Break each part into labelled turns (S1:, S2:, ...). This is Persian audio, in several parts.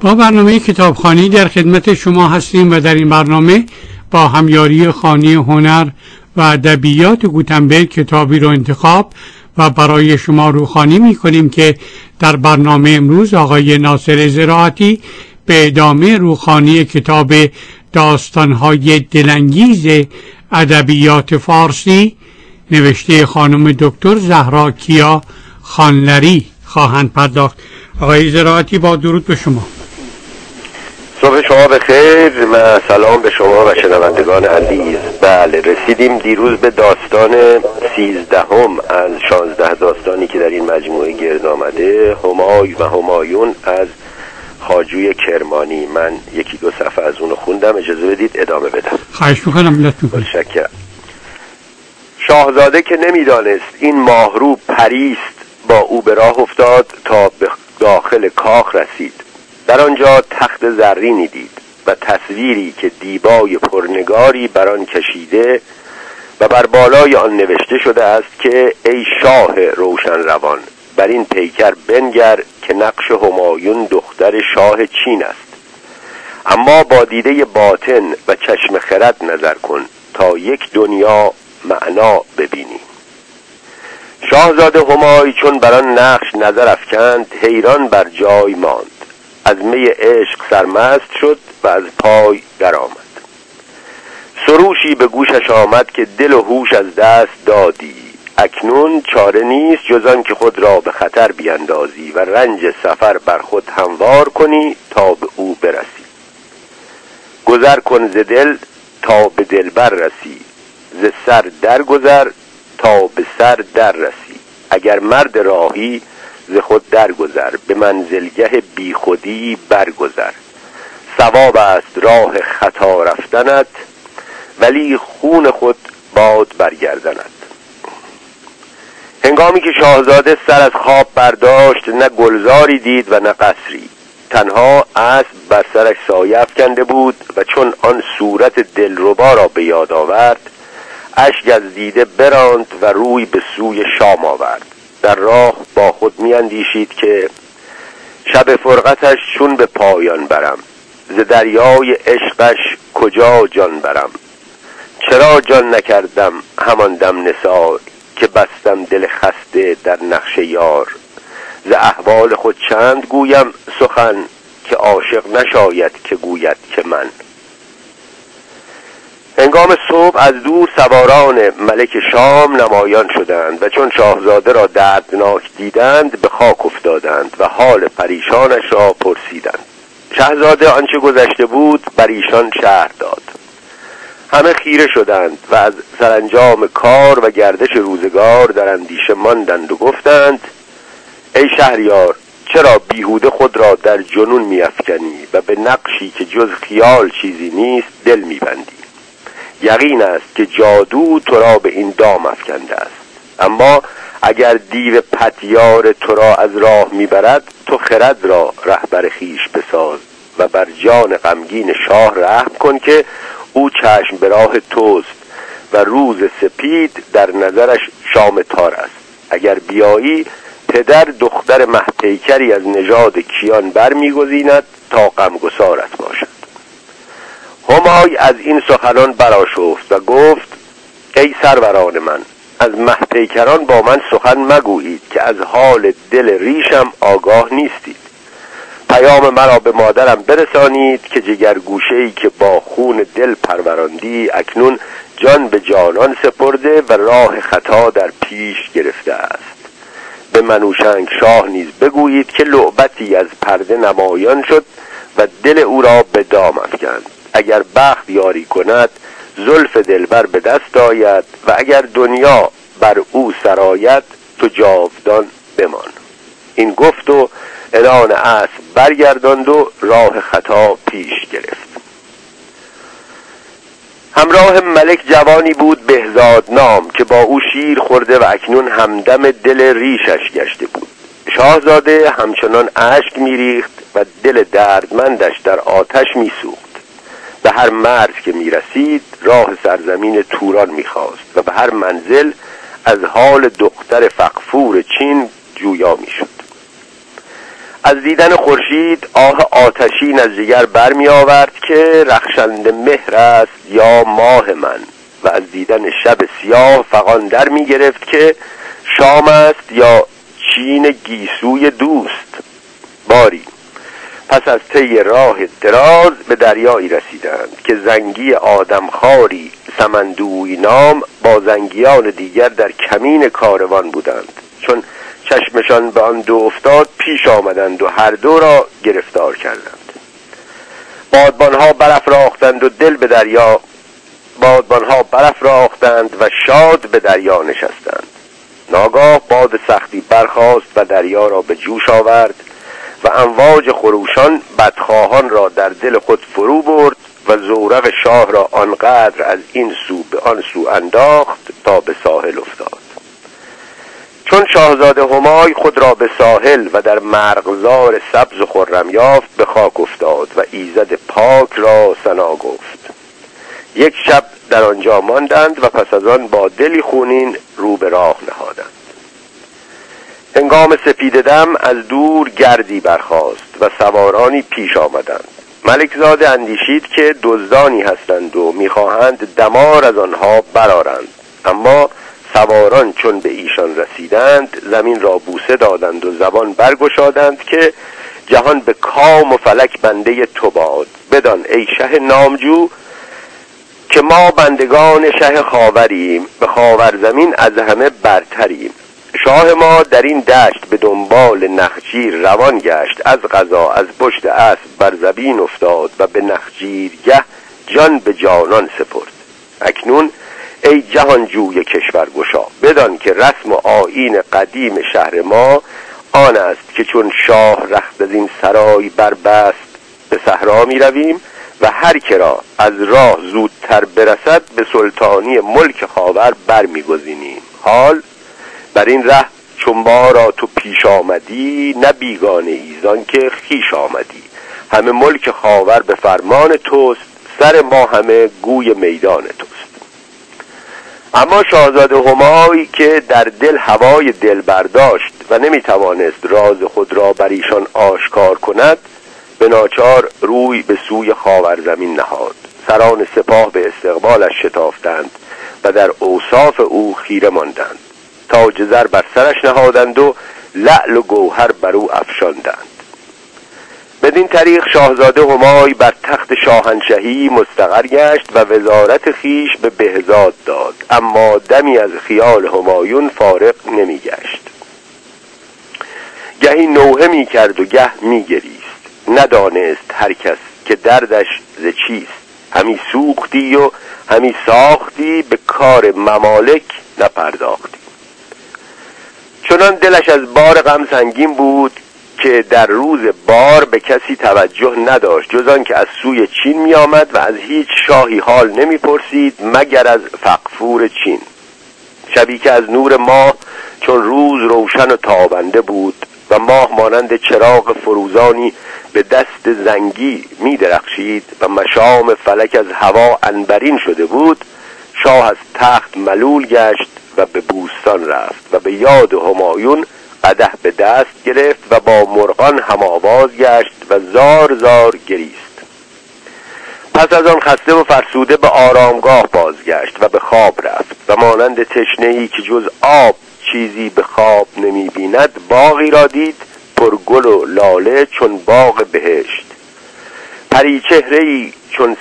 S1: با برنامه کتابخوانی در خدمت شما هستیم و در این برنامه با همیاری خانه هنر و ادبیات گوتنبرگ کتابی رو انتخاب و برای شما روخوانی می‌کنیم که در برنامه امروز آقای ناصر زراعتی به ادامه روخوانی کتاب داستان‌های دلانگیز ادبیات فارسی نوشته خانم دکتر زهرا کیا خانلری خواهند پرداخت. آقای زراعتی با درود به شما.
S2: صبح شما بخیر و سلام به شما و شنوندگان عزیز. بله، رسیدیم دیروز به داستان 13 از 16 داستانی که در این مجموعه گرد آمده، همای و همایون از خواجوی کرمانی. من یکی دو صفحه از اونو خوندم، اجازه بدید ادامه بدم.
S1: خواهش میکنم.
S2: متشکرم. شاهزاده که نمیدانست این ماهرو پریست، با او به راه افتاد تا به داخل کاخ رسید. در آنجا تخت زرینی دید و تصویری که دیبای پرنگاری بر آن کشیده و بر بالای آن نوشته شده است که ای شاه روشن روان، بر این پیکر بنگر که نقش همایون دختر شاه چین است، اما با دیده باطن و چشم خرد نظر کن تا یک دنیا معنا ببینی. شاهزاده همای چون بر آن نقش نظر افکند، حیران بر جای ماند. از می عشق سرمست شد و از پای درآمد. سروشی به گوشش آمد که دل و هوش از دست دادی، اکنون چاره نیست جز آن که خود را به خطر بیندازی و رنج سفر بر خود هموار کنی تا به او برسی. گذر کن ز دل تا به دلبر رسی، ز سر درگذر تا به سر در رسی. اگر مرد راهی ز خود درگذر، به منزلگه بی خودی برگذر. ثواب است راه خطا رفتنت، ولی خون خود باد برگردنت. هنگامی که شاهزاده سر از خواب برداشت، نه گلزاری دید و نه قصری، تنها اسب بر سرش سایه افکنده بود و چون آن صورت دلربا را به یاد آورد، اشک از دیده براند و روی به سوی شام آورد. در راه با خود می اندیشید که شب فرقتش چون به پایان برم، ز دریای عشقش کجا جان برم. چرا جان نکردم همان دم نثار، که بستم دل خسته در نقش یار. ز احوال خود چند گویم سخن، که عاشق نشاید که گوید که من. هنگام صبح از دور سواران ملک شام نمایان شدند و چون شاهزاده را دردناک دیدند به خاک افتادند و حال پریشانش را پرسیدند. شاهزاده آنچه گذشته بود بر ایشان شرح داد. همه خیره شدند و از سرانجام کار و گردش روزگار در اندیشه ماندند و گفتند ای شهریار، چرا بیهوده خود را در جنون می‌افکنی و به نقشی که جز خیال چیزی نیست دل می‌بندی؟ یقین است که جادو تو را به این دام افکنده است، اما اگر دیو پتیار تو را از راه میبرد، تو خرد را رهبر خیش بساز و بر جان غمگین شاه رحم کن که او چشم به راه توست و روز سپید در نظرش شام تار است. اگر بیایی پدر دختر مهپیکری از نژاد کیان بر میگزیند تا غمگسارت باشد. همای از این سخنان برآشفت و گفت ای سروران من، از مهپیکران با من سخن مگویید که از حال دل ریشم آگاه نیستید. پیام مرا به مادرم برسانید که جگر گوشه‌ای که با خون دل پروراندی اکنون جان به جانان سپرده و راه خطا در پیش گرفته است. به منوشنگ شاه نیز بگویید که لعبتی از پرده نمایان شد و دل او را به دام افکند. اگر بخت یاری کند زلف دلبر به دست آید و اگر دنیا بر او سرایت تو جاودان بمان. این گفت و عنان اسب برگرداند و راه خطا پیش گرفت. همراه ملک جوانی بود بهزاد نام که با او شیر خورده و اکنون همدم دل ریشش گشته بود. شاهزاده همچنان اشک میریخت و دل دردمندش در آتش میسوخت. به هر مرز که میرسید راه سرزمین توران میخواست و به هر منزل از حال دختر فغفور چین جویا میشد. از دیدن خورشید آه آتشین از جگر برمی آورد که رخشنده مهر است یا ماه من، و از دیدن شب سیاه فغان در می گرفت که شام است یا چین گیسوی دوست. باری پس از طی راه دراز به دریایی رسیدند که زنگی آدمخواری سمندوی نام با زنگیان دیگر در کمین کاروان بودند. چون چشمشان به آن دو افتاد پیش آمدند و هر دو را گرفتار کردند. بادبانها برافراختند و دل به دریا بادبانها برافراختند و شاد به دریا نشستند. ناگاه باد سختی برخاست و دریا را به جوش آورد و امواج خروشان بدخواهان را در دل خود فرو برد و زورق شاه را آنقدر از این سو به آن سو انداخت تا به ساحل افتاد. چون شاهزاده همای خود را به ساحل و در مرغزار سبز و خرم یافت به خاک افتاد و ایزد پاک را ثنا گفت. یک شب در آنجا ماندند و پس از آن با دلی خونین رو به راه نهادند. هنگام سپیددم از دور گردی برخاست و سوارانی پیش آمدند. ملکزاده اندیشید که دزدانی هستند و میخواهند دمار از آنها برآرند، اما سواران چون به ایشان رسیدند زمین را بوسه دادند و زبان برگشادند که جهان به کام و فلک بنده تو باد. بدان ای شه نامجو که ما بندگان شه خاوریم، به خاور زمین از همه برتریم. شاه ما در این دشت به دنبال نخجیر روان گشت، از قضا از پشت اسب بر زمین افتاد و به نخجیرگه جان به جانان سپرد. اکنون ای جهانجوی کشورگشا بدان که رسم و آیین قدیم شهر ما آن است که چون شاه رخت از این سرای بربست به صحرا می رویم و هر که را از راه زودتر برسد به سلطانی ملک خاور برمیگزینیم. حال بر این ره چون ما را تو پیش آمدی نه بیگانه ایزان که خیش آمدی. همه ملک خاور به فرمان توست، سر ما همه گوی میدان توست. اما شاهزاده همای که در دل هوای دل برداشت و نمیتوانست راز خود را بر ایشان آشکار کند، به ناچار روی به سوی خاور زمین نهاد. سران سپاه به استقبالش شتافتند و در اوصاف او خیره ماندند. تاج زر بر سرش نهادند و لعل و گوهر بر او افشاندند. بدین طریق شاهزاده همای بر تخت شاهنشهی مستقر گشت و وزارت خیش به بهزاد داد، اما دمی از خیال همایون فارغ نمی گشت. گهی نوحه می کرد و گه می گریست. ندانست هر کس که دردش ز چیست. همی سوختی و همی ساختی، به کار ممالک نپرداختی. چنان دلش از بار غم سنگین بود که در روز بار به کسی توجه نداشت جز آن که از سوی چین می آمد و از هیچ شاهی حال نمی پرسید مگر از فغفور چین. شبی که از نور ماه چون روز روشن و تابنده بود و ماه مانند چراغ فروزانی به دست زنگی می درخشید و مشام فلک از هوا عنبرین شده بود، شاه از تخت ملول گشت و به بوستان رفت و به یاد همایون قدح به دست گرفت و با مرغان هم آواز گشت و زار زار گریست. پس از آن خسته و فرسوده به آرامگاه بازگشت و به خواب رفت و مانند تشنه‌ای که جز آب چیزی به خواب نمی بیند باغی را دید پر گل و لاله چون باغ بهشت. پریچهره‌ای چون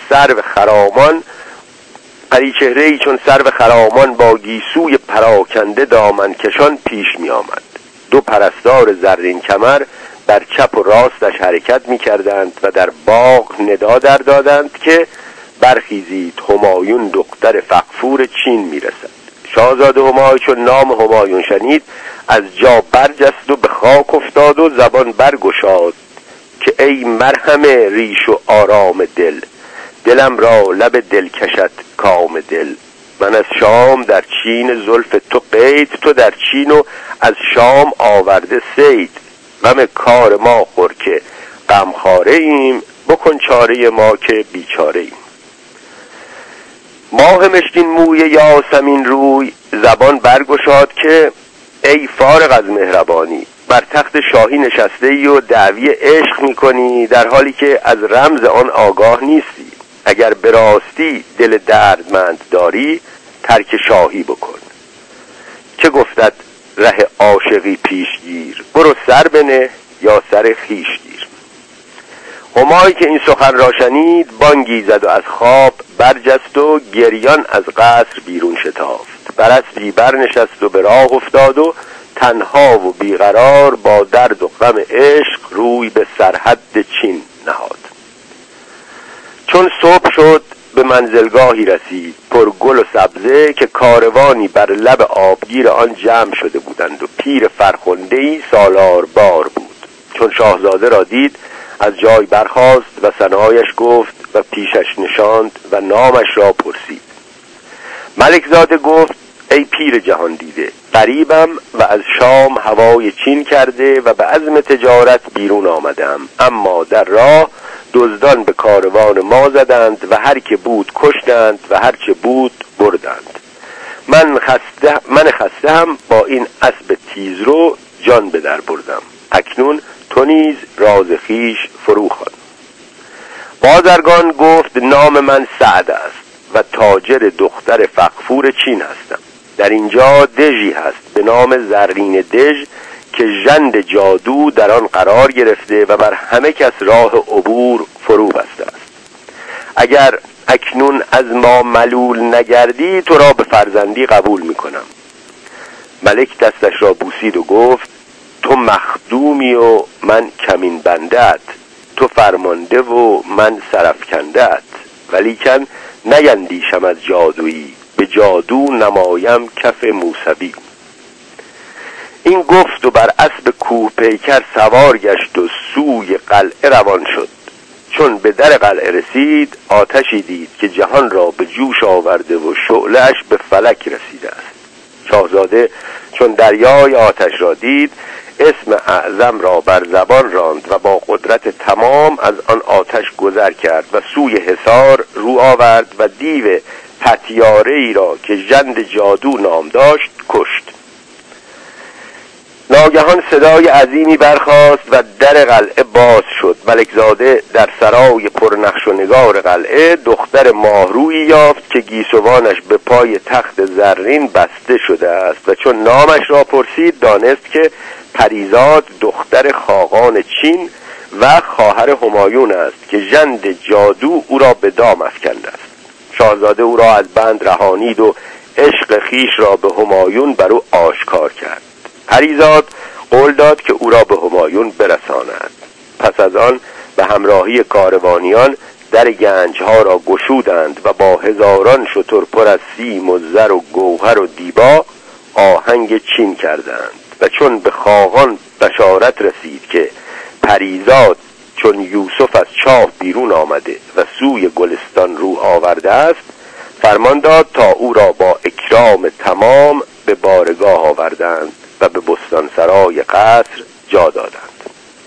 S2: سرو خرامان با گیسوی پراکنده دامن کشان پیش می آمد. دو پرستار زرین کمر در چپ و راستش حرکت می کردند و در باغ ندا در دادند که برخیزید همایون دختر فغفور چین می رسد. شاهزاده همای چون نام همایون شنید از جا برجست و به خاک افتاد و زبان برگشاد که ای مرهم ریش و آرام دل، دلم را لب دل کشد کام دل. من از شام در چین زلف تو قید، تو در چین و از شام آورده سید. غم کار ما خور که غمخواره ایم، بکن چاره ما که بیچاره ایم. ماه مشکین موی یاسمین روی زبان برگشاد که ای فارغ از مهربانی، بر تخت شاهی نشسته ای و دعوی عشق میکنی در حالی که از رمز آن آگاه نیستی. اگر به راستی دل دردمند داری ترک شاهی بکن. چه گفتت ره عاشقی پیشگیر، برو سر بنه یا سر خویش گیر. همای که این سخن را شنید بانگی زد و از خواب برجست و گریان از قصر بیرون شتافت. بر اسبی برنشست و به راه افتاد و تنها و بیقرار با درد و غم عشق روی به سرحد چین نهاد. چون صبح شد به منزلگاهی رسید پر گل و سبزه که کاروانی بر لب آبگیر آن جمع شده بودند و پیر فرخنده‌ای سالار بار بود. چون شاهزاده را دید از جای برخاست و ثنایش گفت و پیشش نشاند و نامش را پرسید. ملکزاده گفت ای پیر جهان دیده، غریبم و از شام هوای چین کرده و به عزم تجارت بیرون آمدم، اما در راه دزدان به کاروان ما زدند و هر که بود کشتند و هر چه بود بردند. من خسته هم با این اسب تیزرو جان به در بردم. اکنون تو نیز راز خویش فرو خوان. بازرگان گفت نام من سعد است و تاجر دختر فغفور چین هستم. در اینجا دژی هست به نام زرین دژ که ژند جادو در آن قرار گرفته و بر همه کس راه عبور فرو بسته است. اگر اکنون از ما ملول نگردی تو را به فرزندی قبول میکنم. ملک دستش را بوسید و گفت تو مخدومی و من کمین بندت، تو فرمانده و من سرافکندت، ولیکن نیندیشم از جادویی، به جادو نمایم کف موسوی. این گفت و بر اسب کوه پیکر سوار گشت و سوی قلعه روان شد. چون به در قلعه رسید آتشی دید که جهان را به جوش آورده و شعله‌اش به فلک رسیده است. شاهزاده چون دریای آتش را دید اسم اعظم را بر زبان راند و با قدرت تمام از آن آتش گذر کرد و سوی حصار رو آورد و دیو پتیاره‌ای را که ژند جادو نام داشت کشت. ناگهان صدای عظیمی برخاست و در قلعه باز شد. ملکزاده در سرای پرنقش و نگار قلعه دختر ماهرویی یافت که گیسوانش به پای تخت زرین بسته شده است و چون نامش را پرسید دانست که پریزاد دختر خاقان چین و خواهر همایون است که ژند جادو او را به دام افکنده است. شاهزاده او را از بند رهانید و عشق خیش را به همایون بر او آشکار کرد. پریزاد قول داد که او را به همایون برساند. پس از آن به همراهی کاروانیان در گنجها را گشودند و با هزاران شتر پر از سیم و زر و گوهر و دیبا آهنگ چین کردند. و چون به خاقان بشارت رسید که پریزاد چون یوسف از چاه بیرون آمده و سوی گلستان رو آورده است فرمان داد تا او را با اکرام تمام به بارگاه آوردند و به بستانسرای قصر جا دادند.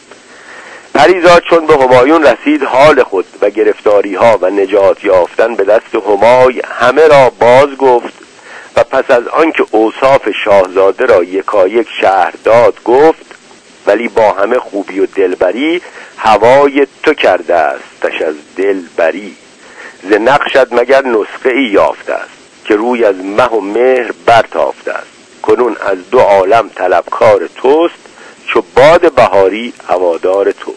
S2: پریزاد چون به همایون رسید حال خود و گرفتاری ها و نجات یافتن به دست همای همه را باز گفت و پس از آنکه اوصاف شاهزاده را یکایک شرح داد گفت ولی با همه خوبی و دلبری هوای تو کرده استش از دلبری، ز نقشت مگر نسخه ای یافته است که روی از مه و مهر برتافته است. کنون از دو عالم طلبکار توست چو باد بهاری هوادار توست.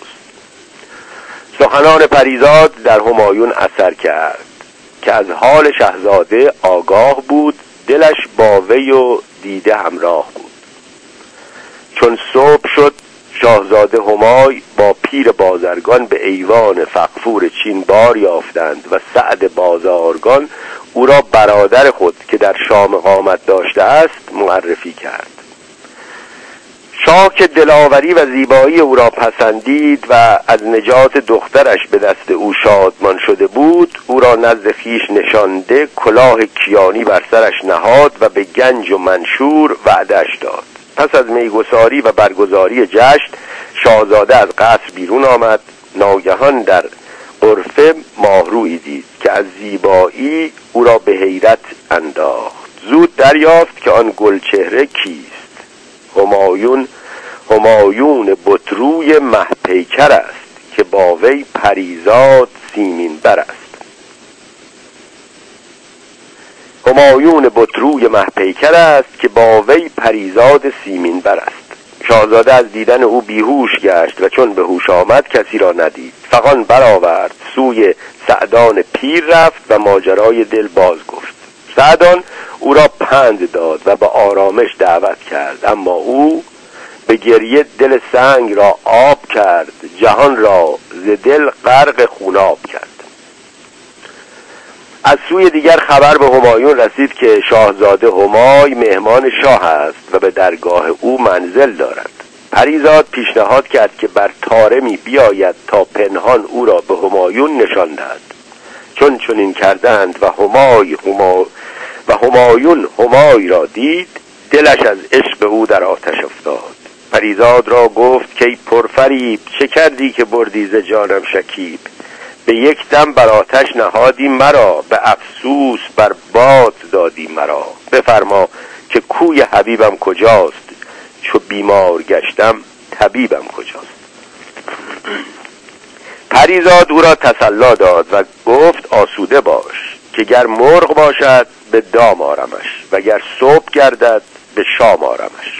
S2: سخنان پریزاد در همایون اثر کرد که از حال شاهزاده آگاه بود، دلش با وی و دیده همراه بود. چون صبح شد شاهزاده همای با پیر بازرگان به ایوان فغفور چین بار یافتند و سعد بازارگان او را برادر خود که در شام اقامت داشته است معرفی کرد. شاه که دلاوری و زیبایی او را پسندید و از نجات دخترش به دست او شادمان شده بود او را نزد خویش نشانده کلاه کیانی بر سرش نهاد و به گنج و منشور وعده‌اش داد. پس از میگساری و برگزاری جشن شاهزاده از قصر بیرون آمد. ناگهان در غرفه ماهرویی دید که از زیبایی او را به حیرت انداخت. زود دریافت که آن گلچهره کیست. همایون همایون بطروی مهپیکر است که با وی پریزاد سیمین بر است. همایون بطروی مهپیکر است که با وی پریزاد سیمین بر است. شاهزاده از دیدن او بیهوش گشت و چون به هوش آمد کسی را ندید. فغان برآورد، سوی سعدان پیر رفت و ماجرای دل باز گفت. سعدان او را پند داد و به آرامش دعوت کرد، اما او به گریه دل سنگ را آب کرد، جهان را ز دل غرق خوناب کرد. از سوی دیگر خبر به همایون رسید که شاهزاده همای مهمان شاه است و به درگاه او منزل دارد. پریزاد پیشنهاد کرد که بر طارمی بیاید تا پنهان او را به همایون نشان دهد. چون چنین کردند و همایون همای را دید، دلش از عشق او در آتش افتاد. پریزاد را گفت که ای پرفریب، چه کردی که بردی ز جانم شکیب؟ به یک دم بر آتش نهادی مرا، به افسوس بر باد دادی مرا. بفرما که کوی حبیبم کجاست، چو بیمار گشتم طبیبم کجاست؟ پریزاد او را تسلی داد و گفت آسوده باش که گر مرغ باشد به دام آرمش و گر صبح گردد به شام آرمش.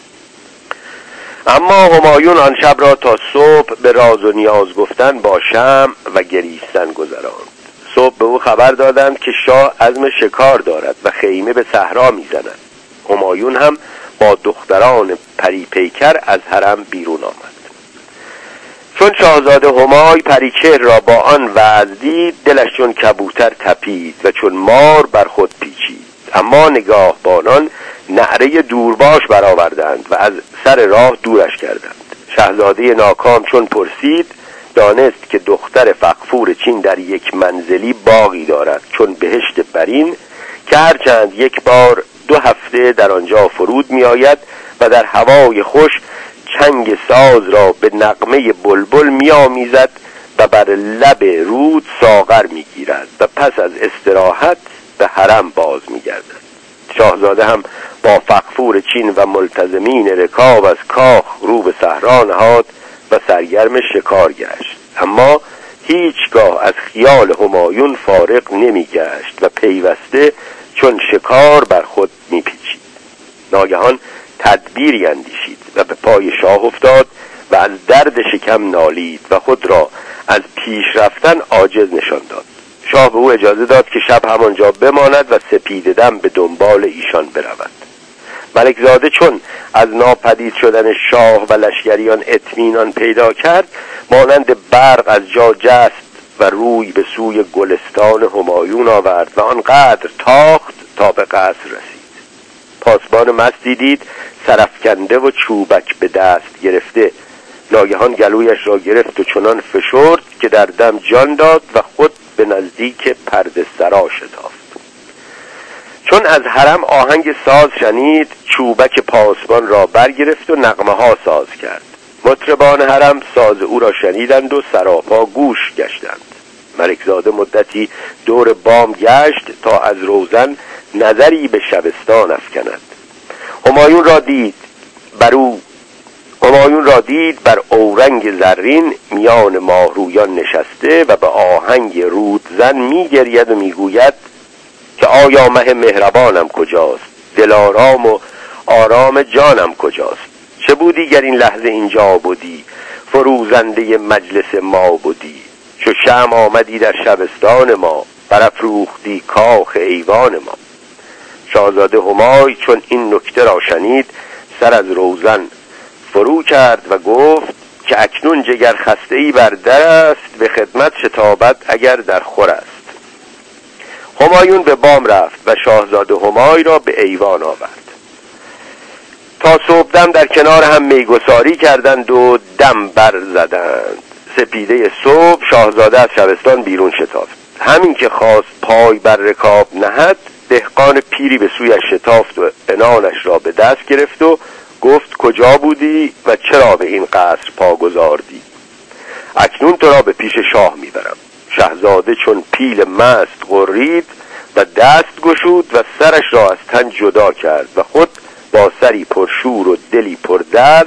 S2: اما همایون آن شب را تا صبح به راز و نیاز گفتن با شمع و گریستن گذراند. صبح به او خبر دادند که شاه عزم شکار دارد و خیمه به صحرا می‌زند. همایون هم با دختران پری پیکر از حرم بیرون آمد. چون شاهزاده همای پریچهر را با آن وضع دید، دلش چون کبوتر تپید و چون مار بر خود پیچید. اما نگاهبانان نعره دورباش برآوردند و از سر راه دورش کردند. شاهزاده ناکام چون پرسید، دانست که دختر فغفور چین در یک منزلی باغی دارد چون بهشت برین، که هرچند یک بار 2 هفته در آنجا فرود می آید و در هوای خوش چنگ ساز را به نغمه بلبل می آمیزد و بر لب رود ساغر می گیرد و پس از استراحت به حرم باز می گردد. شاهزاده هم با فغفور چین و ملتزمین رکاب از کاخ رو به صحرا نهاد و سرگرم شکار گشت. اما هیچگاه از خیال همایون فارغ نمی گشت و پیوسته چون شکار بر خود می پیچید. ناگهان تدبیری اندیشید و به پای شاه افتاد و از درد شکم نالید و خود را از پیش رفتن عاجز نشان داد. شاه به او اجازه داد که شب همانجا بماند و سپیددم به دنبال ایشان برود. ملکزاده چون از ناپدید شدن شاه و لشکریان اطمینان پیدا کرد، مانند برق از جا جست و روی به سوی گلستان همایون آورد و آنقدر تاخت تا به قصر رسید. پاسبان مستی دید سرافکنده و چوبک به دست گرفته. ناگهان گلویش را گرفت و چنان فشرد که در دم جان داد و خود به نزدیک پرده سرا شتافت. چون از حرم آهنگ ساز شنید، چوبک پاسبان را برگرفت و نغمه ها ساز کرد. مطربان حرم ساز او را شنیدند و سراپا گوش گشتند. ملکزاده مدتی دور بام گشت تا از روزن نظری به شبستان افکند. همایون را دید بر اورنگ زرین میان ماهرویان نشسته و به آهنگ رودزن میگرید و میگوید که آیا مه مهربانم کجاست؟ دلارام و آرام جانم کجاست؟ چه بودی گر این لحظه اینجا بودی؟ فروزنده مجلس ما بودی. چو شمع آمدی در شبستان ما، برافروختی کاخ ایوان ما. شاهزاده همای چون این نکته را شنید، سر از روزن فرو کرد و گفت که اکنون جگر خسته‌ای بر در است، به خدمت شتابت اگر در خور است. همایون به بام رفت و شاهزاده همای را به ایوان آورد. تا صبحدم در کنار هم میگساری کردند و دم بر زدند. سپیده صبح شاهزاده از شبستان بیرون شتافت. همین که خواست پای بر رکاب نهد، دهقان پیری به سویش شتافت و عنانش را به دست گرفت و گفت کجا بودی و چرا به این قصر پا گذاردی؟ اکنون تو را به پیش شاه میبرم. شاهزاده چون پیل مست غرید و دست گشود و سرش را از تن جدا کرد و خود با سری پرشور و دلی پر درد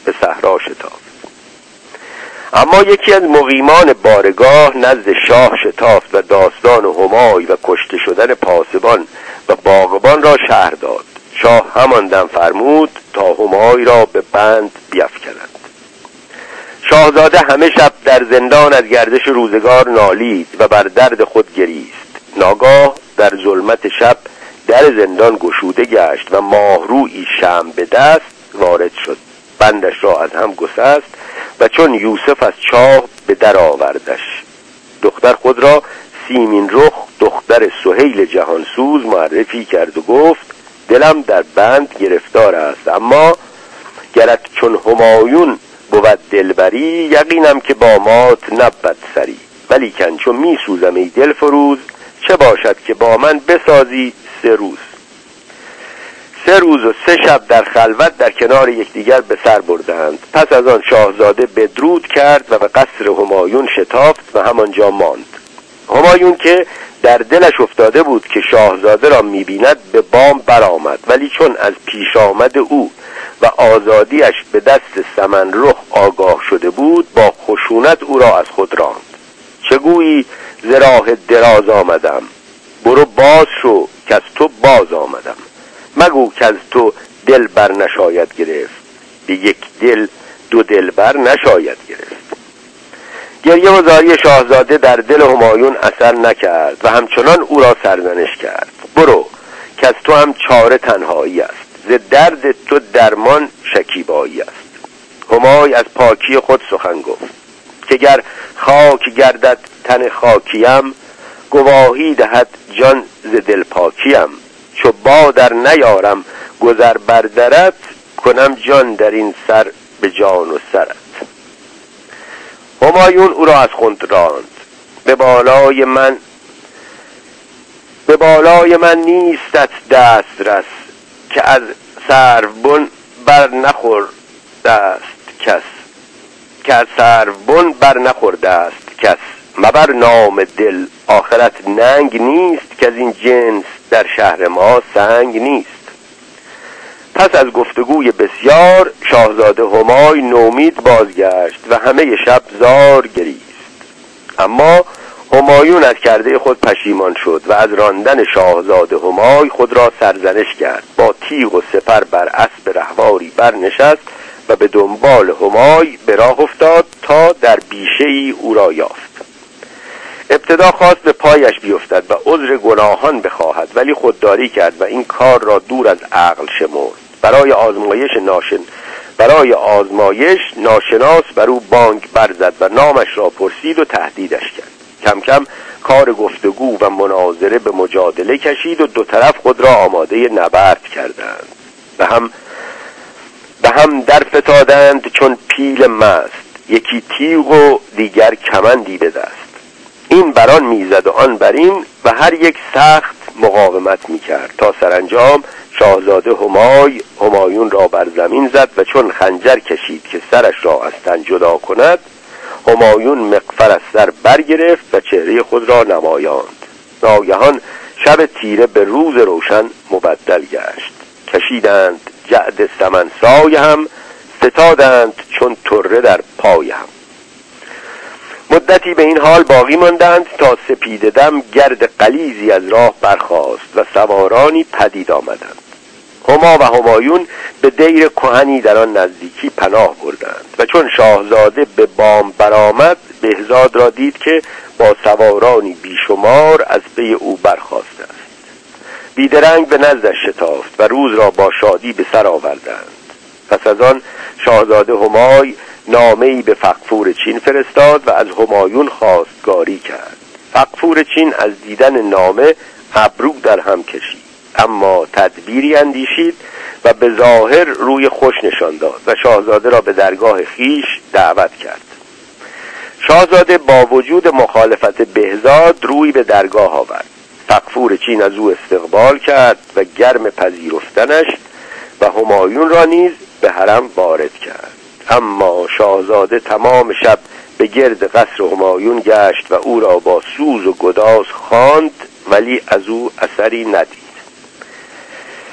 S2: به صحرا شتافت. اما یکی از مقیمان بارگاه نزد شاه شتافت و داستان همای و کشته شدن پاسبان و باغبان را شرح داد. شاه همان دم فرمود تا همای را به بند بیفکنند. شاهزاده همه شب در زندان از گردش روزگار نالید و بر درد خود گریست. ناگاه در ظلمت شب در زندان گشوده گشت و ماهرویی شمع به دست وارد شد. بندش را از هم گسست و چون یوسف از چاه به در آوردش. دختر خود را سیمین رخ دختر سهیل جهانسوز معرفی کرد و گفت دلم در بند گرفتار است، اما گرت چون همایون بود دلبری، یقینم که با مات نبود سری. ولیکن چون می سوزم ای دل فروز، چه باشد که با من بسازی 3 روز. 3 روز و 3 شب در خلوت در کنار یکدیگر به سر بردند. پس از آن شاهزاده بدرود کرد و به قصر همایون شتافت و همانجا ماند. همایون که در دلش افتاده بود که شاهزاده را می‌بیند به بام برآمد، ولی چون از پیش آمد او و آزادیش به دست سمن رخ آگاه شده بود، با خشونت او را از خود راند. چه گویی ز راه دراز آمدم، برو باز شو که از تو باز آمدم. مگو که از تو دل بر نشاید گرفت، به یک دل 2 دل بر نشاید گرفت. گریه و زاری شاهزاده در دل همایون اثر نکرد و همچنان او را سرزنش کرد. برو که از تو هم چاره تنهایی است، ز درد تو درمان شکیبایی است. همای از پاکی خود سخن گفت که گر خاک گردد تن خاکیم، گواهی دهد جان ز دل پاکیم. چو با در نیارم گذر بر درت، کنم جان در این سر به جان و سرت. همایون او را از خود راند. به بالای من نیستت دست رس، که از سروبن بر نخورده است کس. که از سروبن بر نخورده است کس. مبر نام دل آخرت ننگ نیست، که از این جنس در شهر ما سنگ نیست. پس از گفتگوی بسیار شاهزاده همای نومید بازگشت و همه شب زار گریست. اما همایون از کرده خود پشیمان شد و از راندن شاهزاده همای خود را سرزنش کرد. با تیغ و سپر بر اسب رهواری برنشست و به دنبال همای به راه افتاد تا در بیشه‌ای او را یافت. ابتدا خواست به پایش بیفتد و عذر گناهان بخواهد، ولی خودداری کرد و این کار را دور از عقل شمرد. برای آزمایش ناشناس بر او بانگ برزد و نامش را پرسید و تهدیدش کرد. کم کم کار گفتگو و مناظره به مجادله کشید و 2 طرف خود را آماده نبرد کردند. به هم در فتادند چون پیل مست، یکی تیغ و دیگر کمندی به دست. این بران میزد و آن برین و هر یک سخت مقاومت میکرد، تا سرانجام شاهزاده همایون را بر زمین زد و چون خنجر کشید که سرش را از تن جدا کند، همایون مغفر از سر برگرفت و چهره خود را نمایاند. ناگهان شب تیره به روز روشن مبدل گشت. کشیدند جعد سمن سای هم، فتادند چون طره در پای هم. مدتی به این حال باقی ماندند تا سپیده دم گرد غلیظی از راه برخاست و سوارانی پدید آمدند. هما و همایون به دیر کهنی در آن نزدیکی پناه بردند و چون شاهزاده به بام برآمد، بهزاد را دید که با سوارانی بیشمار از پی او برخاسته است. بیدرنگ به نزدش شتافت و روز را با شادی به سر آوردند. پس از آن شاهزاده همای نامه‌ای به فغفور چین فرستاد و از همایون خواستگاری کرد. فغفور چین از دیدن نامه ابرو در هم کشید، اما تدبیری اندیشید و به ظاهر روی خوش نشان داد و شاهزاده را به درگاه خیش دعوت کرد. شاهزاده با وجود مخالفت بهزاد روی به درگاه آورد. فغفور چین از او استقبال کرد و گرم پذیرفتنش و همایون را نیز به حرم وارد کرد. اما شاهزاده تمام شب به گرد قصر همایون گشت و او را با سوز و گداز خواند، ولی از او اثری ندید.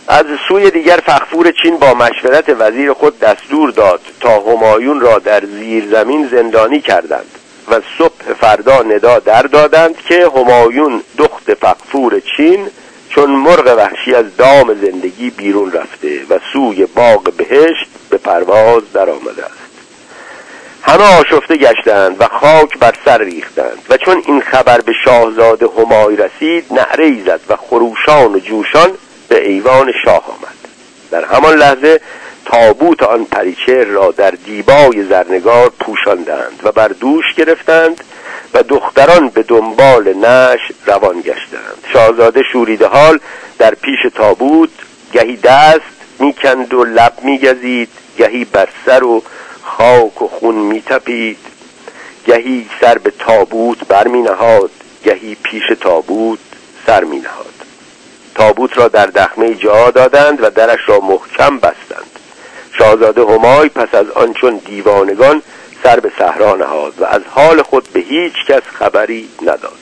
S2: از سوی دیگر فغفور چین با مشورت وزیر خود دستور داد تا همایون را در زیرزمین زندانی کردند و صبح فردا ندا در دادند که همایون دخت فغفور چین چون مرغ وحشی از دام زندگی بیرون رفته و سوی باغ بهشت به پرواز در آمده است. همه آشفته گشتند و خاک بر سر ریختند و چون این خبر به شاهزاده همای رسید نعره‌ای زد و خروشان و جوشان به ایوان شاه آمد. در همان لحظه تابوت آن پریچهر را در دیبای زرنگار پوشاندند و بر دوش گرفتند و دختران به دنبال نعش روان گشتند. شاهزاده شوریده حال در پیش تابوت گهی دست میکند و لب میگزید، گهی بر سر و خاک و خون میتپید، گهی سر به تابوت بر می نهاد، گهی پیش تابوت سر می نهاد. تابوت را در دخمه جا دادند و درش را محکم بستند. شاهزاده همای پس از آن چون دیوانگان سر به صحرا نهاد و از حال خود به هیچ کس خبری نداد.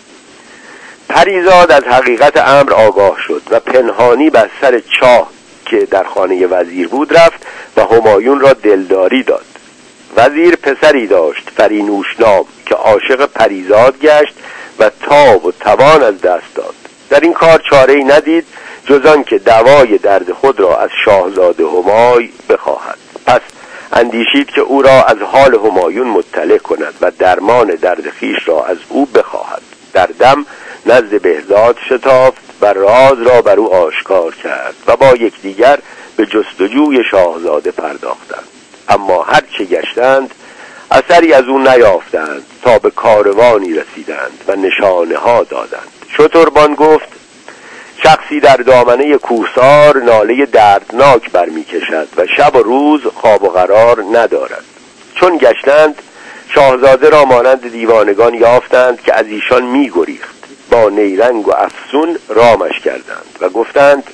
S2: پریزاد از حقیقت امر آگاه شد و پنهانی بر سر چاه که در خانه وزیر بود رفت و همایون را دلداری داد. وزیر پسری داشت فرینوش نام که عاشق پریزاد گشت و تاب و توان از دست داد. در این کار چاره‌ای ندید جز آن که دوای درد خود را از شاهزاده همای بخواهد. پس اندیشید که او را از حال همایون مطلع کند و درمان درد خیش را از او بخواهد. در دم نزد بهزاد شتافت و راز را بر او آشکار کرد و با یکدیگر به جستجوی شاهزاده پرداختند. اما هر چه گشتند اثری از او نیافتند تا به کاروانی رسیدند و نشانه ها دادند. شتربان گفت شخصی در دامنه کوهسار ناله دردناک برمی کشد و شب و روز خواب و قرار ندارد. چون گشتند شاهزاده را مانند دیوانگان یافتند که از ایشان می گریخت. با نیرنگ و افسون رامش کردند و گفتند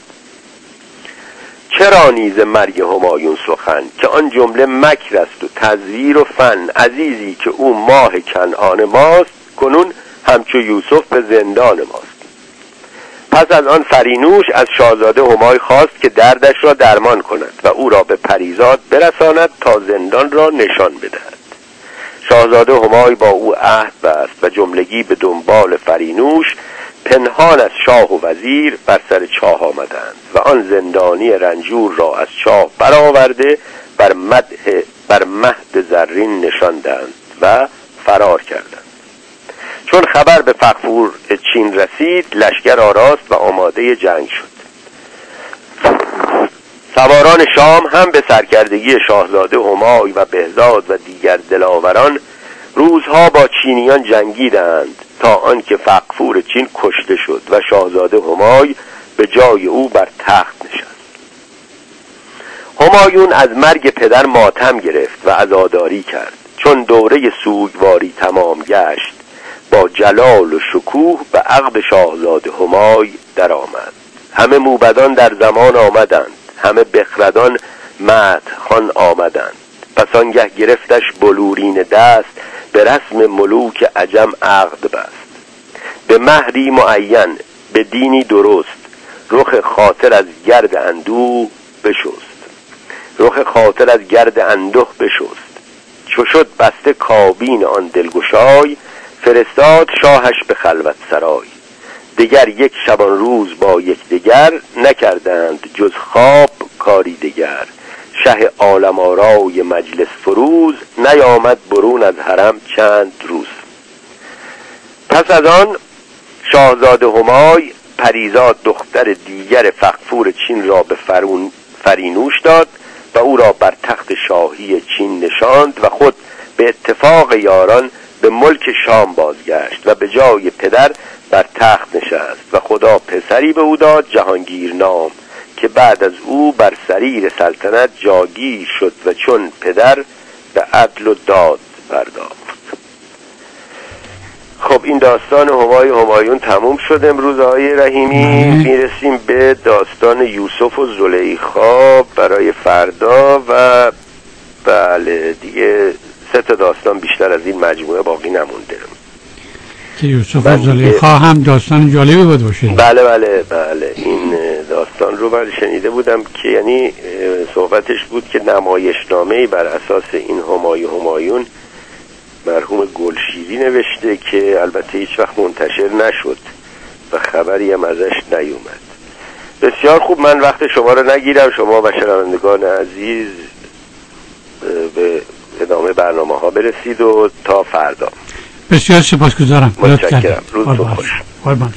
S2: چرا نیز مرگ همایون سخن که آن جمله مکر است و تزویر و فن، عزیزی که او ماه کنعان ماست کنون همچو یوسف به زندان ماست. پس از آن فرینوش از شاهزاده همای خواست که دردش را درمان کند و او را به پریزاد برساند تا زندان را نشان بدهد. شاهزاده همای با او عهد بست و جملگی به دنبال فرینوش پنهان از شاه و وزیر بر سر چاه آمدند و آن زندانی رنجور را از چاه برآورده بر مهد زرین نشاندند و فرار کردند. چون خبر به فغفور چین رسید لشکر آراست و آماده جنگ شد. سواران شام هم به سرکردگی شاهزاده همای و بهزاد و دیگر دلاوران روزها با چینیان جنگیدند تا آنکه فغفور چین کشته شد و شاهزاده همای به جای او بر تخت نشست. همایون از مرگ پدر ماتم گرفت و عزاداری کرد. چون دوره سوگواری تمام گشت با جلال و شکوه به عقب شاهزاده همای در آمد. همه موبدان در زمان آمدند، همه بخردان مدحخوان آمدند. پس آنگه گرفتش بلورین دست به رسم ملوک عجم عقد بست. به مهری معین به دینی درست رخ خاطر از گرد اندوه بشست. رخ خاطر از گرد اندوه بشست. چو شد بسته کابین آن دلگشای فرستاد شاهش به خلوت سرای. دگر یک شبان روز با یکدیگر نکردند جز خواب کاری دگر. شه عالم آرای مجلس فروز نیامد برون از حرم چند روز. پس از آن شاهزاده همای پریزاد دختر دیگر فغفور چین را به فرینوش داد و او را بر تخت شاهی چین نشاند و خود به اتفاق یاران به ملک شام بازگشت و به جای پدر بر تخت نشست و خدا پسری به او داد جهانگیر نام که بعد از او بر سریر سلطنت جاگیر شد و چون پدر به عدل و داد پرداخت. خب این داستان همایون تموم شد. امروز آقای رحیمی میرسیم به داستان یوسف و زلیخا برای فردا و بله دیگه 3 داستان بیشتر از این مجموعه باقی نمونده که
S1: یوسف و زلیخا هم داستان جالبی بود باشه.
S2: بله این داستان داستان رو من شنیده بودم که یعنی صحبتش بود که نمایشنامه‌ای بر اساس این همایون مرحوم گلشیری نوشته که البته هیچ وقت منتشر نشد و خبری هم ازش نیومد. بسیار خوب، من وقت شما رو نگیرم. شما و شنوندگان عزیز به ادامه برنامه ها برسید و تا فردا.
S1: بسیار سپاسگزارم.
S2: متشکرم. روزتون خوش.
S1: قربان.